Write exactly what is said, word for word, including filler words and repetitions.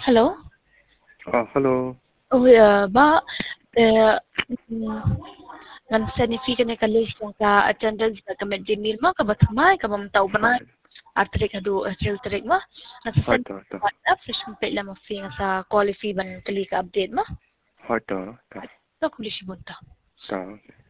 Hello. Ah, hello. Oh, yeah, ba eh ngan significant ka list ka attendance ka medyo nilma ka batmay ka mamtaw ba Hi. atri ka do atril trick ma nasa Hi, send ta, ta. up fish pay lang mafi sa qualify ban kali ka update ma Hi, ta, ta. to kulish bunta Ta.